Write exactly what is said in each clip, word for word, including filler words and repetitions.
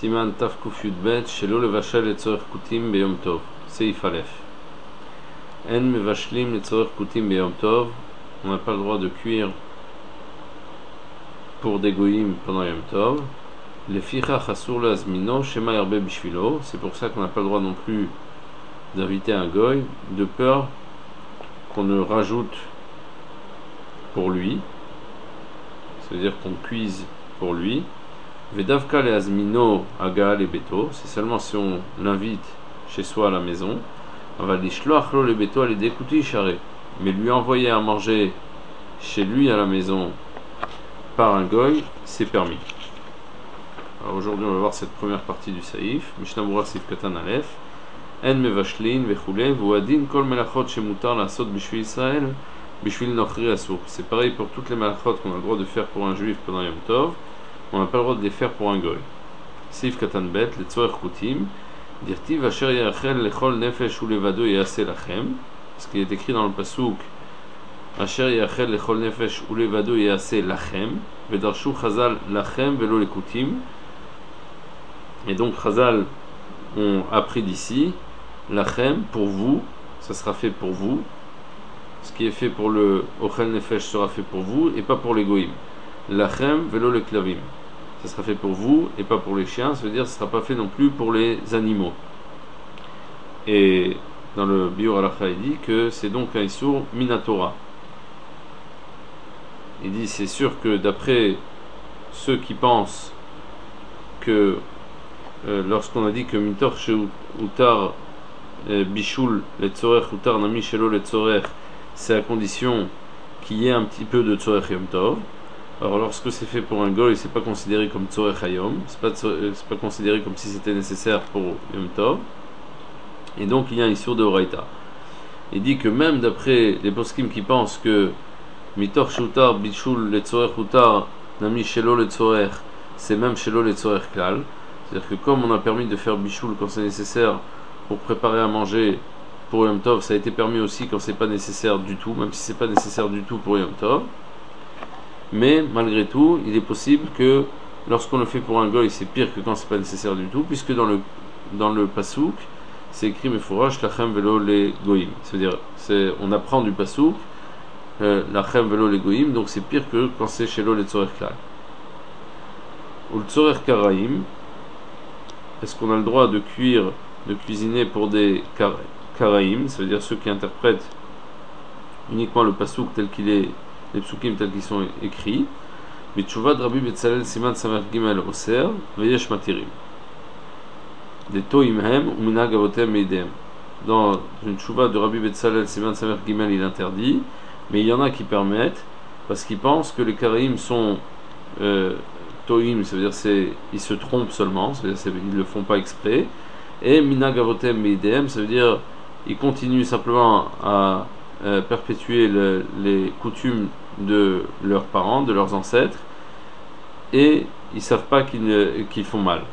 Siman Taf Kuf Yudbet, Shelo Levashel Letzorech Kutim Beyom Tov. Seif Aleph. En Mevashlim Letzorech Kutim Beyom Tov. On n'a pas le droit de cuire pour des goyim pendant Yom Tov. Les Ficha Chasur Lazmino, Shema Yarbe Bishvilo. C'est pour ça qu'on n'a pas le droit non plus d'inviter un goy, de peur qu'on ne rajoute pour lui. C'est-à-dire qu'on cuise pour lui. Vedavka le azmino aga le beto, c'est seulement si on l'invite chez soi à la maison. On va l'ishloach lo le beto ali dekuti share, mais lui envoyer à manger chez lui à la maison par un goy, c'est permis. Alors aujourd'hui on va voir cette première partie du saïf. Mishnah Berurah Sif Katan Aleph. En mevashlin vechule vuadin kol melachot shemutar lasot bishvil Israël bishvil nochri asur. C'est pareil pour toutes les melachot qu'on a le droit de faire pour un juif pendant Yom Tov. On n'a pas le droit de les faire pour un goy. Sif Katan Bet, les Tzorech Kutim, Dirtiv Asher Yachel Lechol Nefesh Ulevado Yase Lachem, ce qui est écrit dans le Pasuk, Asher Yachel Lechol Nefesh Ulevado Yase Lachem, Vedarshu Chazal Lachem Velo Lekutim. Et donc Chazal ont appris d'ici, Lachem, pour vous, ça sera fait pour vous. Ce qui est fait pour le Ochel Nefesh sera fait pour vous et pas pour les goyim. Lachem Velo Leklavim. Ça sera fait pour vous et pas pour les chiens, ça veut dire que ce ne sera pas fait non plus pour les animaux. Et dans le Biur Halacha, il dit que c'est donc un Issour Minatora. Il dit c'est sûr que d'après ceux qui pensent que euh, lorsqu'on a dit que Mitor Utar Bishul Letzorech Utar Nami Shelo Letzorech, c'est à condition qu'il y ait un petit peu de Tzorech Yom Tov. Alors lorsque c'est fait pour un goy, c'est pas considéré comme Tzorech Hayom, c'est pas, c'est pas considéré comme si c'était nécessaire pour Yom Tov, et donc il y a un Issour de Horaïta. Il dit que même d'après les poskim qui pensent que Mitor Shutar Bishul Letzorech Utar Nami Shelo Letzorech, c'est même Shelo Letzorech Klal, c'est-à-dire que comme on a permis de faire Bishul quand c'est nécessaire pour préparer à manger pour Yom Tov, ça a été permis aussi quand c'est pas nécessaire du tout, même si c'est pas nécessaire du tout pour Yom Tov. Mais malgré tout, il est possible que lorsqu'on le fait pour un goy, c'est pire que quand c'est pas nécessaire du tout, puisque dans le dans le pasouk, c'est écrit mefourash lachem velo les goyim. C'est-à-dire, c'est on apprend du pasouk euh, lachem velo les goyim, donc c'est pire que quand c'est chez lo les tzorech klal. Ou le tzorech karaim, est-ce qu'on a le droit de cuire, de cuisiner pour des kar karaim, ça veut dire ceux qui interprètent uniquement le pasouk tel qu'il est, les psukim tels qu'ils sont écrits. Bitshuva de Rabbi Betzalel Siman Samer Gimel Oser Veyesh Matirim des Toimhem ou Minag Avotem Meidem. Dans une tshuva de Rabbi Betzalel Siman Samer Gimel, il interdit, mais il y en a qui permettent parce qu'ils pensent que les Karaïm sont euh, Toim, ça veut dire c'est ils se trompent seulement, ça veut dire ils ne le font pas exprès, et Minag Avotem Meidem, ça veut dire ils continuent simplement à euh, perpétuer le, les coutumes de leurs parents, de leurs ancêtres, et ils savent pas qu'ils qu'ils font mal.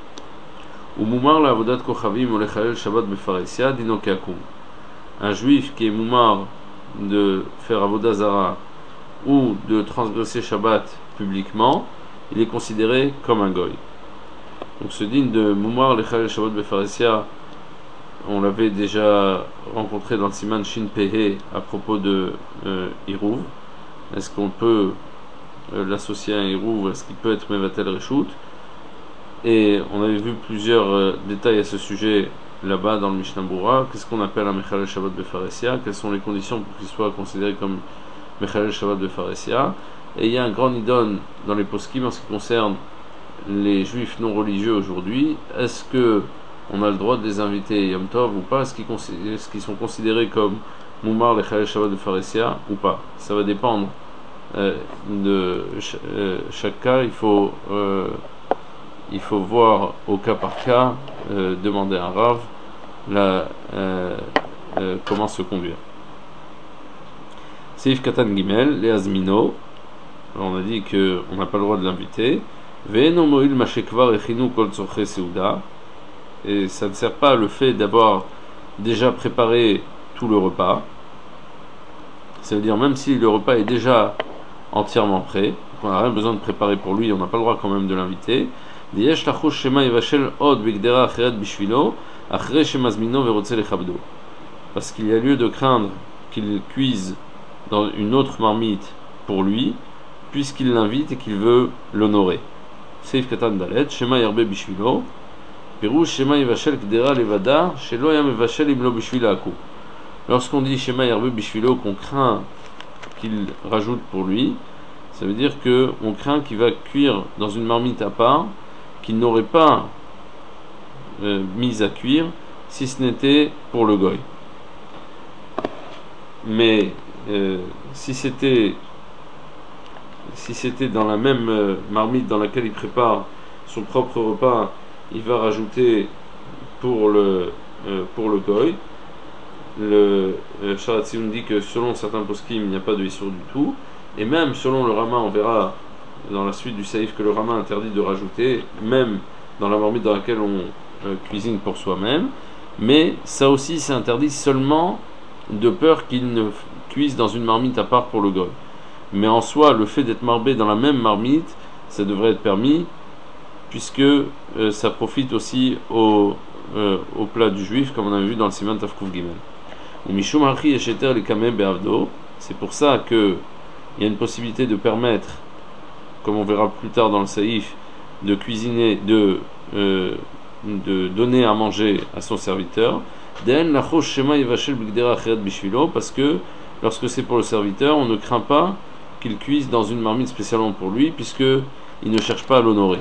Ou moumar la avodat kochavim ou lechalel shabbat befaresia dino kakum. Un juif qui est moumar de faire avodah zara ou de transgresser Shabbat publiquement, il est considéré comme un goy. Donc ce digne de moumar lechalel shabbat befaresia, on l'avait déjà rencontré dans le Siman Shin Pehe à propos de euh, Irouv. Est-ce qu'on peut euh, l'associer à un Irouv? Est-ce qu'il peut être Mevatel Reshut? Et on avait vu plusieurs euh, détails à ce sujet là-bas dans le Mishnah Berurah. Qu'est-ce qu'on appelle un Mechalel Shabbat Befaresia? Quelles sont les conditions pour qu'il soit considéré comme Mechalel Shabbat Befaresia? Et il y a un grand nidon dans les poskim en ce qui concerne les juifs non religieux aujourd'hui. Est-ce que on a le droit de les inviter Yom Tov ou pas? Est-ce qu'ils, est-ce qu'ils sont considérés comme Moumar Lechalel Shabbat Befaresia ou pas? Ça va dépendre euh, de ch euh, chaque cas. Il faut euh, il faut voir au cas par cas, euh, demander à un Rav la, euh, euh, comment se conduire. Seif Katan Gimel, les Azmino, on a dit qu'on n'a pas le droit de l'inviter. Ve'eno mo'il mashekvar echinu kol tzorche seuda. Et ça ne sert pas le fait d'avoir déjà préparé tout le repas. Ça veut dire même si le repas est déjà entièrement prêt, qu'on n'a rien besoin de préparer pour lui, on n'a pas le droit quand même de l'inviter. Diyesh lachush shema yivashel od bigdera acheret bishvilo, achre shemazmino verotze lechabdo. Parce qu'il y a lieu de craindre qu'il cuise dans une autre marmite pour lui, puisqu'il l'invite et qu'il veut l'honorer. Seif katan dalet, shema yarbe bishvilo, pirouche shema yivashel gdera levada, shelo yam yivashel imlo bishvila aku. Lorsqu'on dit shema yarbe bishvilo, qu'on craint qu'il rajoute pour lui, ça veut dire que on craint qu'il va cuire dans une marmite à part, qu'il n'aurait pas euh, mise à cuire si ce n'était pour le goy. Mais euh, si c'était si c'était dans la même euh, marmite dans laquelle il prépare son propre repas, il va rajouter pour le euh, pour le goy. Le euh, Sharatzion dit que selon certains poskim il n'y a pas de issour du tout, et même selon le Rama, on verra dans la suite du saïf que le Rama interdit de rajouter, même dans la marmite dans laquelle on euh, cuisine pour soi-même. Mais ça aussi c'est interdit seulement de peur qu'il ne cuise dans une marmite à part pour le goy. Mais en soi, le fait d'être marbé dans la même marmite, ça devrait être permis, puisque euh, ça profite aussi au, euh, au plat du juif, comme on a vu dans le Siman Tafkouf Gimel. C'est pour ça qu'il y a une possibilité de permettre, comme on verra plus tard dans le saïf, de cuisiner, de, euh, de donner à manger à son serviteur, parce que lorsque c'est pour le serviteur, on ne craint pas qu'il cuise dans une marmite spécialement pour lui, puisqu'il ne cherche pas à l'honorer.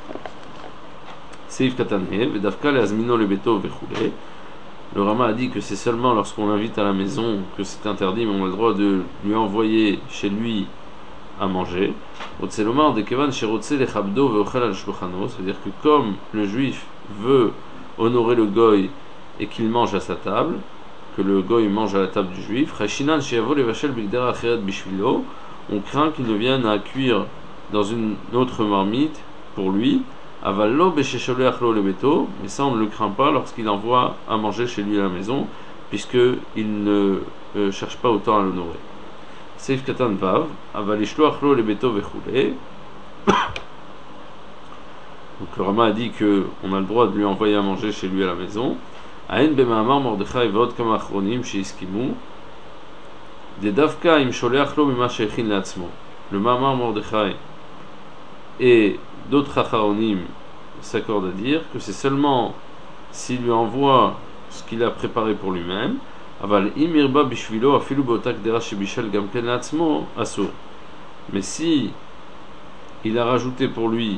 Le Rama a dit que c'est seulement lorsqu'on l'invite à la maison que c'est interdit, mais on a le droit de lui envoyer chez lui à manger. C'est-à-dire que comme le juif veut honorer le goy et qu'il mange à sa table, que le goy mange à la table du juif, on craint qu'il ne vienne à cuire dans une autre marmite pour lui, mais ça on ne le craint pas lorsqu'il envoie à manger chez lui à la maison, puisqu'il ne euh, cherche pas autant à l'honorer. Seif katan vav, avalishloachlo le beto vechule. Donc le Rama a dit qu'on a le droit de lui envoyer à manger chez lui à la maison. Aen bema'amar Mordechai v'od kama achronim she'iskimu de davka im sholeachlo mima she'echin le'atzmo. Le Ma'amar Mordechai et d'autres achronim s'accordent à dire que c'est seulement s'il lui envoie ce qu'il a préparé pour lui-même. Aval im irba bishvilo afilu beotak dera shebishal gamken le'atzmo asur. Mais si il a rajouté pour lui,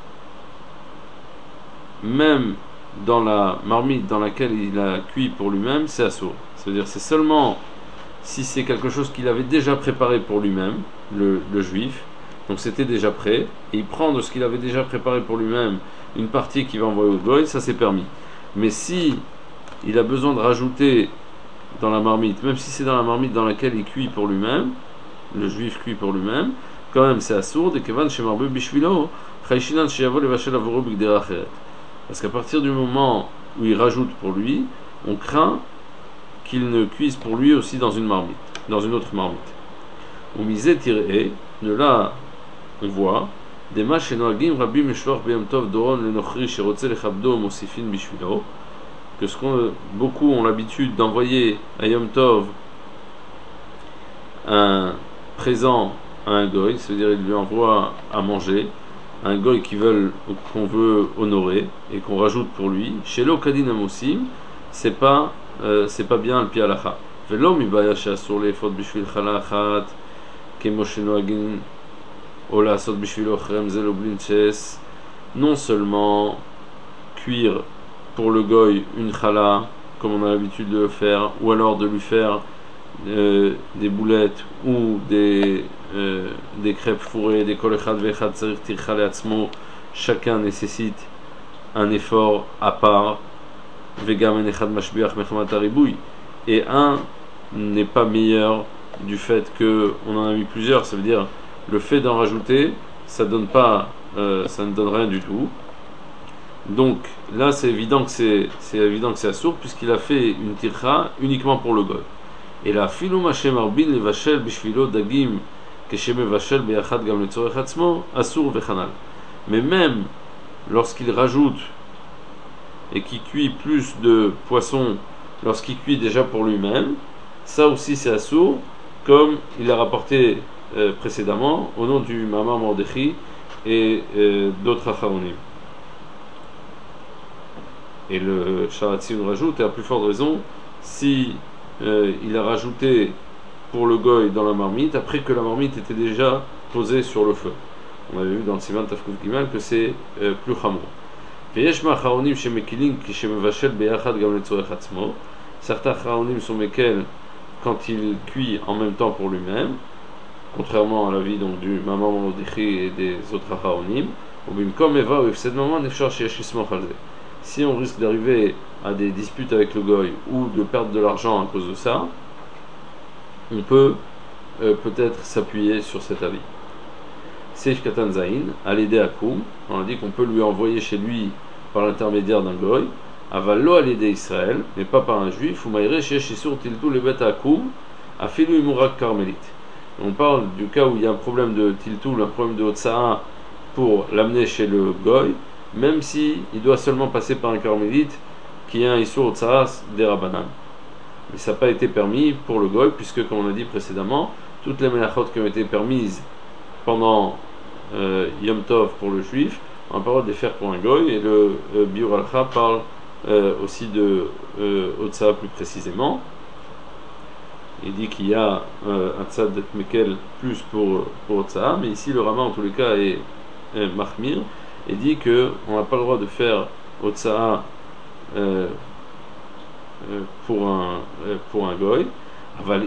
même dans la marmite dans laquelle il a cuit pour lui-même, c'est assourd. C'est-à-dire c'est seulement si c'est quelque chose qu'il avait déjà préparé pour lui-même, le, le juif, donc c'était déjà prêt, et il prend de ce qu'il avait déjà préparé pour lui-même une partie qu'il va envoyer au goy, ça c'est permis. Mais si il a besoin de rajouter dans la marmite, même si c'est dans la marmite dans laquelle il cuit pour lui-même, le juif cuit pour lui-même, quand même c'est assourd, et kevan shemarbe bishvilo chayshinan sheyavo levashel avoro bigdera acheret. Parce qu'à partir du moment où il rajoute pour lui, on craint qu'il ne cuise pour lui aussi dans une marmite, dans une autre marmite. On misait tiré, de là on voit des mach enoagim rabbi mishloach b'yom tov doron le nochri sherotze lechabdo mosifin bishvilo, que ce qu'on beaucoup ont l'habitude d'envoyer à Yom Tov un présent à un goy, c'est-à-dire il lui envoie à manger un goy qui veulent qu'on veut honorer et qu'on rajoute pour lui. Chez l'okadin amosim, c'est pas euh, c'est pas bien le pi halacha. Velo mibaya she'asur le'efod bishvil chala achat kemo shenoagin o la'asot bishvilo chrem zelo blinches. Non seulement cuire pour le goy une chala comme on a l'habitude de le faire, ou alors de lui faire euh, des boulettes ou des euh, des crêpes fourrées, des kol echad ve'echad tzarich tircha le'atzmo, chacun nécessite un effort à part, vegam en echad mashbiach mechamat haribouy, et un n'est pas meilleur du fait que on en a mis plusieurs. Ça veut dire le fait d'en rajouter, ça donne pas, euh, ça ne donne rien du tout. Donc là c'est évident que c'est c'est évident que c'est assourd, puisqu'il a fait une tircha uniquement pour le goy. Et la filou machem arbin levashel bishvilo dagim keshem vashel beyachad gam letzorech atzmo assour vechanal. Mais même lorsqu'il rajoute et qui cuit plus de poisson lorsqu'il cuit déjà pour lui-même, ça aussi c'est assourd, comme il l'a rapporté euh, précédemment au nom du Mamar Mordechai et euh, d'autres Acharonim. Et le Sharatzion rajoute, et à plus forte raison, si euh, il a rajouté pour le goy dans la marmite, après que la marmite était déjà posée sur le feu. On avait vu dans le Siman Tafkuf Gimel que c'est euh, plus chamor. Certains charonim sont mesquels quand il cuit en même temps pour lui-même, contrairement à l'avis donc du Mamar Mordechai et des autres charonim. Si on risque d'arriver à des disputes avec le goy ou de perdre de l'argent à cause de ça, on peut euh, peut-être s'appuyer sur cet avis. Seif Katan Zain, à l'aider à Koum, on a dit qu'on peut lui envoyer chez lui par l'intermédiaire d'un goy, Avallo à l'aider Israël, mais pas par un juif, ou Maïre chez Shissur Tiltou le Bet à Koum, à Filou Imurak Carmélite. On parle du cas où il y a un problème de Tiltou, un problème de Otsa'a pour l'amener chez le goy, même si il doit seulement passer par un carmélite qui a un Issur Otsa'a des Rabbanan. Mais ça n'a pas été permis pour le goy, puisque, comme on a dit précédemment, toutes les melachot qui ont été permises pendant euh, Yom Tov pour le juif, on a pas le droit de les faire pour un goy, et le euh, Biur Alcha parle euh, aussi de euh, Otsa'a plus précisément. Il dit qu'il y a euh, un tzad d'et mekel plus pour, pour Otsa'a, mais ici le Rama en tous les cas est, est Mahmir, et dit qu'on n'a pas le droit de faire Otsa'a euh, euh, pour un euh, pour un goy. Mais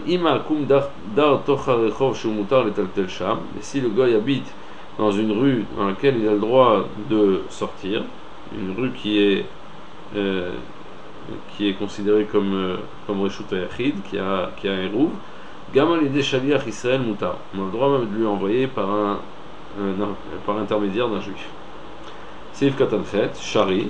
si le goy habite dans une rue dans laquelle il a le droit de sortir, une rue qui est euh, qui est considérée comme euh, comme Reshut Hayachid, qui a qui a un Eruv, Gamal Yedei Shaliach Israël Mutar. On a le droit même de lui envoyer par un, un, un par l'intermédiaire d'un juif. Seif Katanchet, Shari,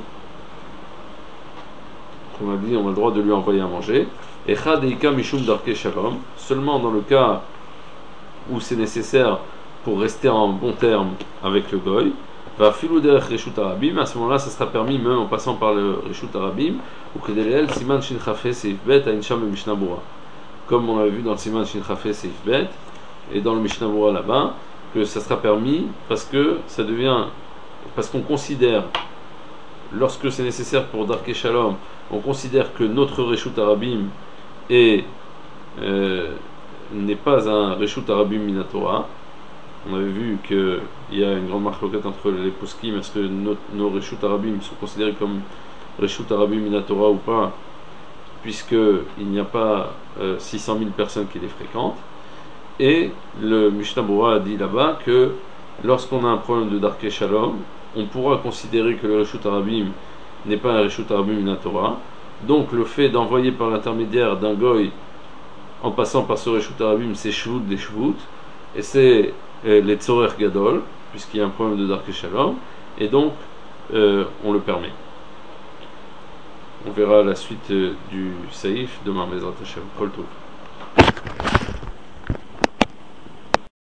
on a dit on a le droit de lui envoyer à manger. Echad Eika Mishum Darke Shalom, seulement dans le cas où c'est nécessaire pour rester en bon terme avec le goy. Va filou derech Reshut Arabim, à ce moment-là ça sera permis même en passant par le Reshut Arabim, ou Kedelel Siman Shin Chafé Seif Bet à Incham et Mishnah Bura. Comme on l'a vu dans le Siman Shin Chafé Seif Bet et dans le Mishnah Bura là-bas, que ça sera permis parce que ça devient, parce qu'on considère, lorsque c'est nécessaire pour Darke Shalom, on considère que notre Reshut Arabim est euh, n'est pas un Reshut Arabim Minatora. On avait vu qu'il y a une grande marloquette entre les poskim, est-ce que nos, nos Reshut Arabim sont considérés comme Reshut Arabim Minatora ou pas, puisqu'il n'y a pas euh, six cent mille personnes qui les fréquentent. Et le Mishnah Bura a dit là-bas que lorsqu'on a un problème de Darke Shalom, on pourra considérer que le Reshut Arabim n'est pas un Reshut Arabim Minatora. Donc le fait d'envoyer par l'intermédiaire d'un goy en passant par ce Reshut Arabim, c'est Shvut des Shvut, et c'est euh, les Tzorer Gadol, puisqu'il y a un problème de Darke Shalom, et donc euh, on le permet. On verra la suite euh, du Saïf demain, Bezrat Hashem. Kol Tov.